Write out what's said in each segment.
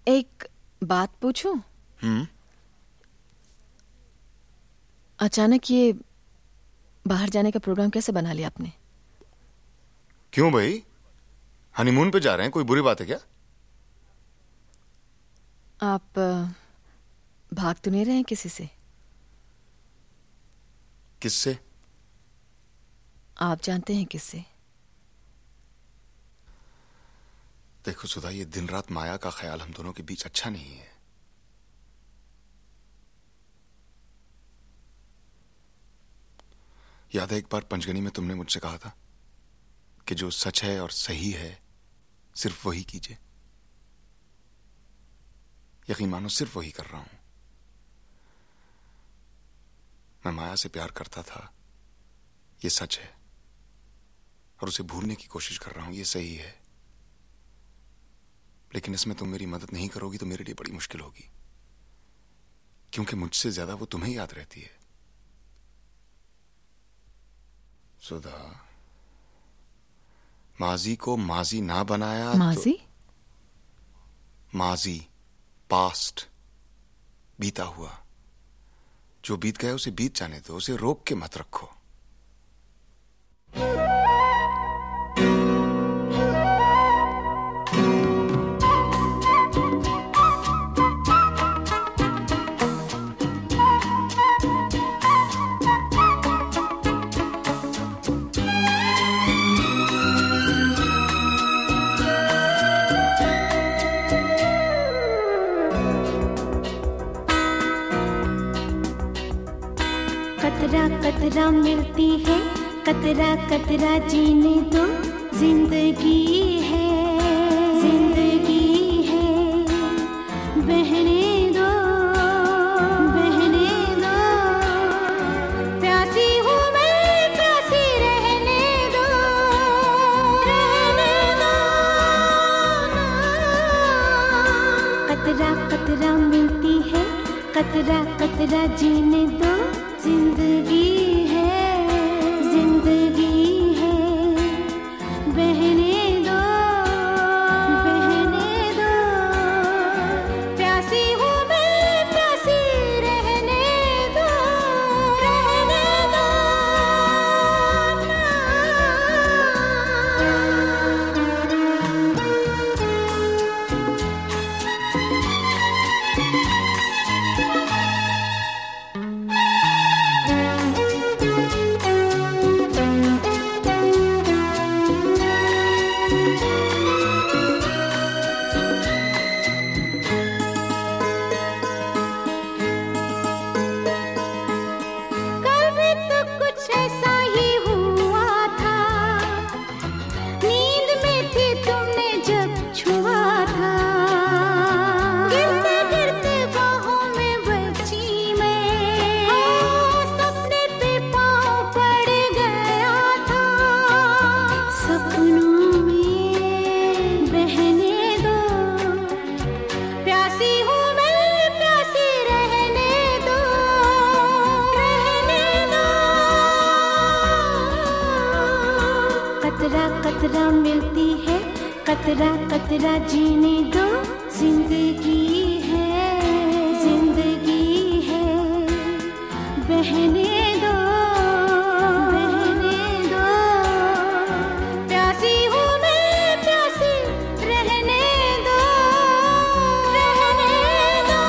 एक बात पूछूं? अचानक ये बाहर जाने का प्रोग्राम कैसे बना लिया आपने? क्यों भाई, हनीमून पे जा रहे हैं, कोई बुरी बात है क्या? आप भाग तो नहीं रहे हैं किसी से? किससे? आप जानते हैं किससे? देखो सुधा, ये दिन रात माया का ख्याल हम दोनों के बीच अच्छा नहीं है। याद है एक बार पंचगनी में तुमने मुझसे कहा था कि जो सच है और सही है सिर्फ वही कीजिए। यकीन मानो सिर्फ वही कर रहा हूं। मैं माया से प्यार करता था, ये सच है, और उसे भूलने की कोशिश कर रहा हूं, ये सही है। लेकिन इसमें तुम मेरी मदद नहीं करोगी तो मेरे लिए बड़ी मुश्किल होगी, क्योंकि मुझसे ज्यादा वो तुम्हें याद रहती है। सुधा, माजी को माजी ना बनाया माजी? तो माजी, पास्ट, बीता हुआ। जो बीत गया उसे बीत जाने दो, उसे रोक के मत रखो। कतरा कतरा मिलती है, कतरा कतरा जीने दो, जिंदगी है, जिंदगी है, बहने दो, बहने दो, प्यासी हूँ मैं, प्यासी रहने दो, रहने दो। कतरा कतरा मिलती है, कतरा कतरा जीने दो, जिंदगी है, जिंदगी है, बहने दो, बहने दो, प्यासी हूँ मैं, प्यासी रहने दो, रहने दो। कतरा कतरा मिलती है, कतरा कतरा जीने दो, जिंदगी है, जिंदगी है, बहने दो, बहने दो, प्यासी हूँ मैं, प्यासी रहने दो, रहने दो।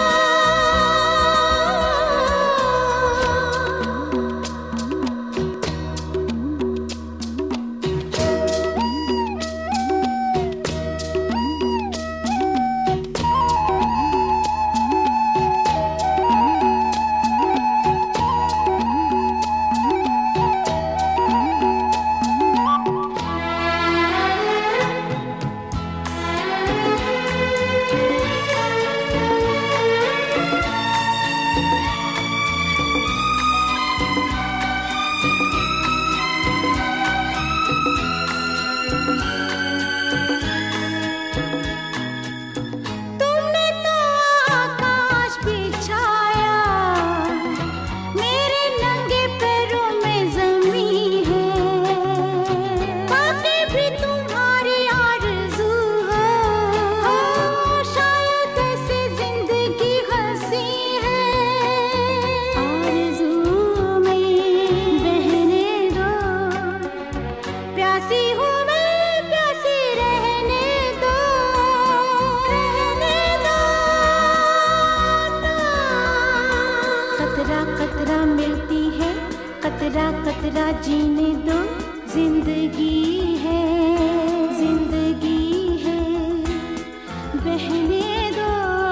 जीने दो, जिंदगी है, जिंदगी है, बहने दो,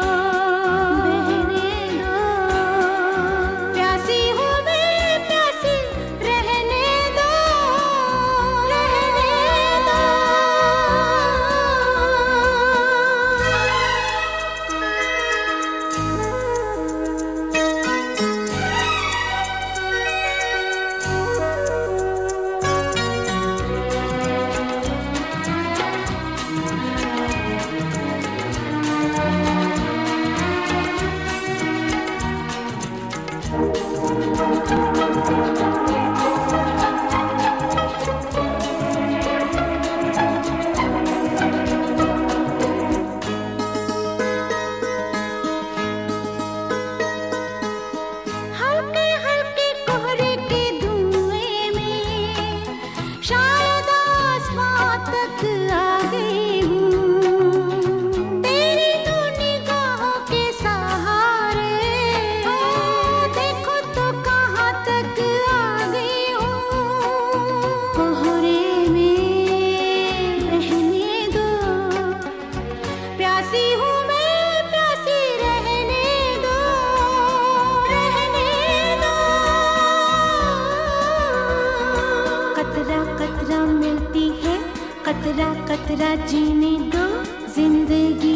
बहने दो, प्यासी हूँ मैं, प्यासी रहने दो, रहने दो। हल्के हल्के कोहरे के धुएं में शायद आसमां तक आ गई हूँ, तेरी दो निगाहों के सहारे, देखो तो कहाँ तक आ गई हूँ। कोहरे में रहने दो, प्यासी हूँ मैं, प्यासी रहने दो, रहने दो। कतरा कतरा मिलती है, कतरा कतरा जीने दो, जिंदगी